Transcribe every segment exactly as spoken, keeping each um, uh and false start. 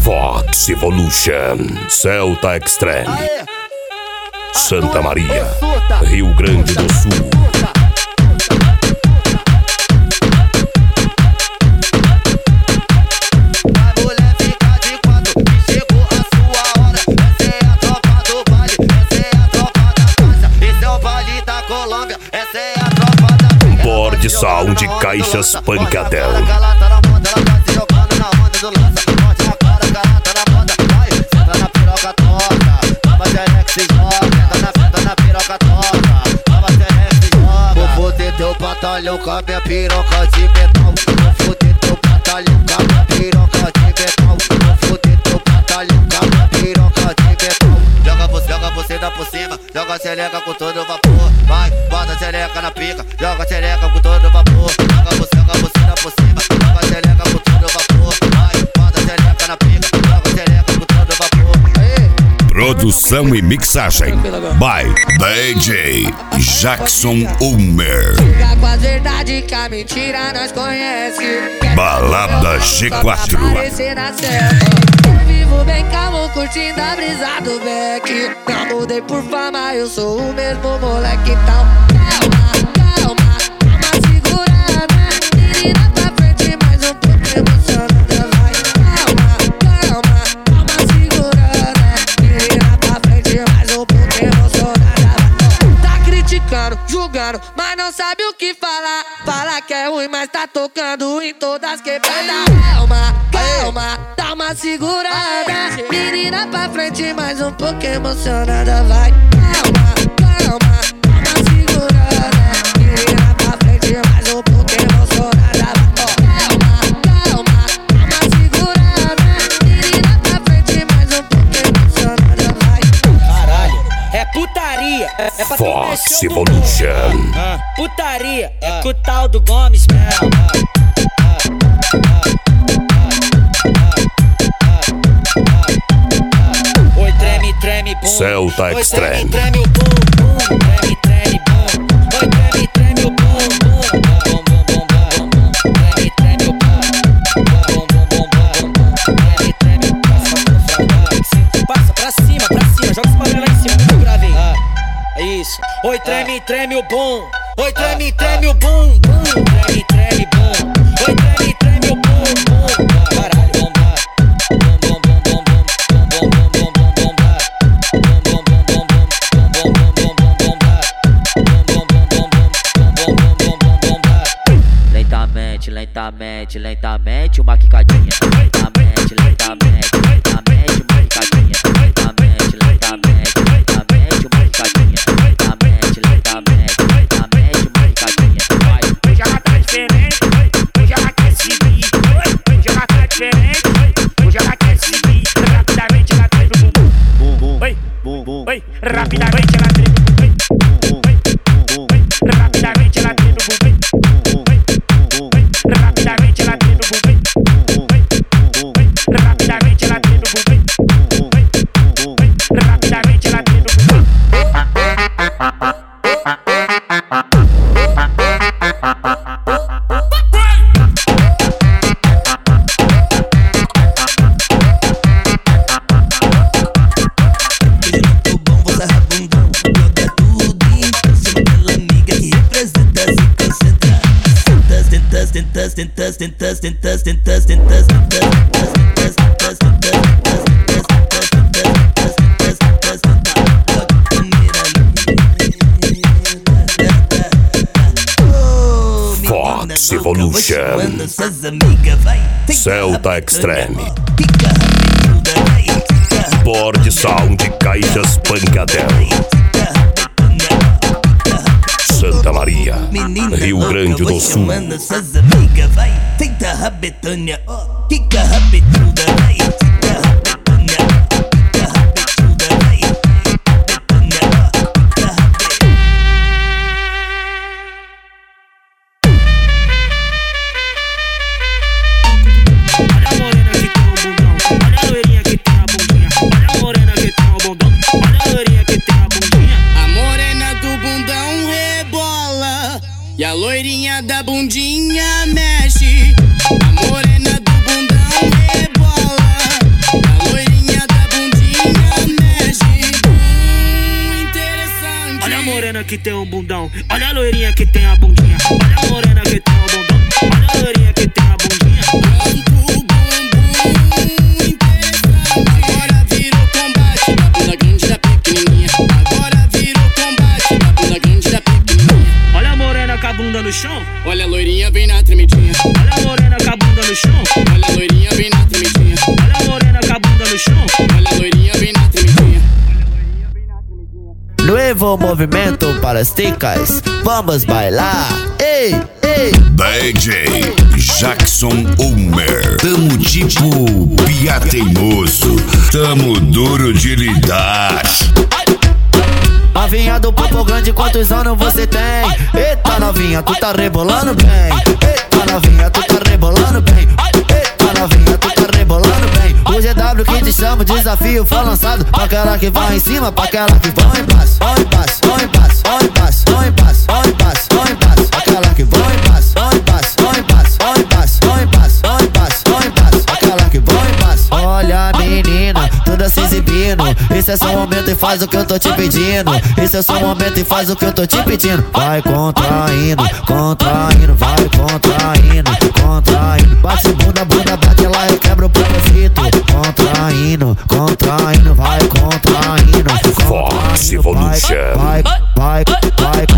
Fox Evolution, Celta Extreme, Santa Maria, Rio Grande do Sul. Bord Sound Caixas Pancadão. Vou foder teu batalhão com a minha piroca de metal. Vou foder teu batalhão com a minha piroca de metal. Vou foder teu batalhão com a minha piroca de metal. Joga você, joga você dá por cima, joga a xereca com todo vapor. Vai, bota a xereca na pica, joga a xereca com todo vapor. Joga você, joga você dá por cima, joga a xereca com todo vapor. Vai, bota a xereca na pica, joga a xereca com todo vapor. Aê. Produção e mixagem by D J Jackson Ulmer. Fica com a verdade que a mentira nós conhece. Balada G quatro. Eu vivo bem calmo, curtindo a brisa do Beck. Não mudei por fama, eu sou o mesmo moleque. Então calma, calma, calma, segurada. Menina pra frente, mais um pouco emocionada. Vai, calma, calma, calma, segurada. Menina pra frente, mais um pouco emocionada. Tá criticando, julgando, mas não sabe o que falar. Fala que é ruim, mas tá tocando em todas quebradas. Calma, calma, dá uma segurada. Menina pra frente, mais um pouco emocionada. Vai, calma, calma, dá uma segurada. Menina pra frente, mais um pouco emocionada. Calma, calma, dá uma segurada. Menina pra frente, mais um pouco emocionada. Vai. Caralho, é putaria, é, é pra Fox Evolution. ah, putaria, é com o tal do Gomes mesmo. Oi, treme, treme, bum. Celta Extreme. Oi, treme, treme, o bum, bum. Treme, treme, bum. Oi, treme, treme, o bum, bum. Bum, bum, bum, bum, bum. Treme, treme, o bum. Bum, bum, bum, bum, bum. Treme, treme, passa, passa pra cima, pra cima. Joga esse bagulho lá em cima, que eu gravei. Ah, é isso. Oi, treme, treme, o bum. Oi, treme, treme, o bum, bum. Treme, treme, bum. Oi, treme, treme, o bum, bum. Caralho, bum, bum, bum, bum, bum, bum, bum, bum, bum, bum, bum, bum, bum, bum, lentamente, lentamente, lentamente, uma quicadinha. Lentamente, lentamente, lentamente, uma quicadinha. Lentamente, lentamente, lentamente, uma quicadinha. Lentamente, lentamente, lentamente, uma quicadinha. Vai. Hoje ela tá diferente, hoje ela quer seguir. Hoje ela tá diferente, hoje ela quer seguir. Rapidamente ela traz o bumbum. Oi, oi, rapidamente ela traz o bumbum. Oi, rapidamente ela traz o bumbum. Rapidamente ela traz o bumbum. Rapidamente ela traz o bumbum. Rapidamente ela traz o bumbum. Tentas, tentas, tentas, tentas, tentas, tentas, Fox Evolution, Celta Extreme, Bord Sound Caixas Pancadão, Santa Maria, Rio Grande do Sul. Senta a rabetânia, fica rabetuda, vai. Senta a rabetânia, fica rabetuda, vai. Rabetânia, fica rabetuda. Olha a morena que tem o bundão, olha a loirinha que tem a bundinha. Olha a morena que tem o bundão, olha a loirinha que tem a bundinha. A morena do bundão rebola e a loirinha da bundinha mexe. A morena do bundão rebola que tem um bundão. Olha a loirinha que tem a bundinha. Olha a morena que tem um bundão. Olha a loirinha que tem a bundinha. Agora virou combate da bunda grande da pequenininha. Agora virou combate da bunda grande da pequenininha. Olha a morena com a bunda no chão. Olha a loirinha bem na tremidinha. Olha a morena com a bunda no chão. Olha a loirinha bem na tremidinha. Olha a morena com a bunda no chão. Olha a loirinha bem na tremidinha. Nuevo movimento para as ticas, vamos bailar. Ei, ei. D J Jackson Ulmer. Tamo tipo pia teimoso. Tamo duro de lidar. Novinha do papo grande, quantos anos você tem? Eita novinha, tu tá rebolando bem. Eita novinha, tu tá rebolando bem. Eita novinha, tu tá rebolando bem. O G W que te chama, o desafio foi lançado. Pra aquela que vai em cima, pra aquela que vai em passo. Vai em passo, vai em passo, vai em passo, vai em passo, vai em passo, vai em passo. Aquela que vai em passo, vai em passo, vai em passo, vai em passo, vai em passo, vai em passo, vai em passo. Aquela que vai em passo. Olha menina, toda se exibindo. Esse é seu momento e faz o que eu tô te pedindo. Esse é seu momento e faz o que eu tô te pedindo. Vai contraindo, contraindo, vai contraindo, contraindo. Bate bunda, bunda, bate lá, eu quebro o propósito. Contraindo, contraindo, vai contraindo. Fox Evolution. Vai, vai, vai, vai.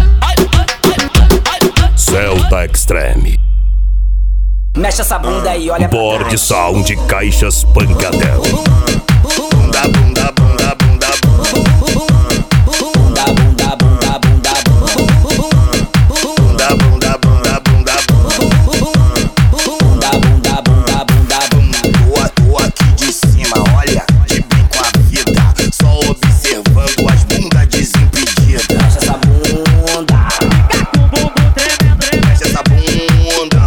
Celta Extreme. Mexe essa bunda aí, olha pra Board trás. Sound Caixas Pancadão. Bunda, bunda, bunda, bunda, Bunda, bunda, bunda, bunda, bunda. bunda, bunda, bunda, bunda. Bunda, bunda, bunda, bunda, bunda. Tô, tô aqui de cima, olha, de bem com a vida. Só observando as bundas desimpedidas. Mexe essa bunda. Mexe essa bunda.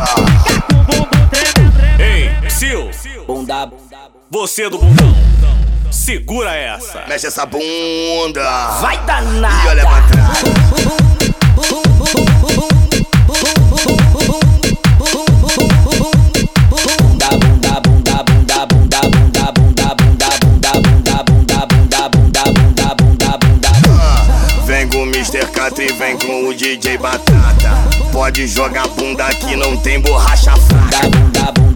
Ei, Sil, Bunda, bunda. você do bundão, segura essa. Mexe essa bunda. Vai danada. E olha pra trás. Bunda, bunda, bunda, bunda, bunda, bunda, bunda, bunda, bunda, bunda, bunda, bunda, bunda, bunda, bunda, bunda. Vem com o mister Catra e vem com o D J Batata. Pode jogar bunda que não tem borracha fraca. Bunda, bunda, bunda.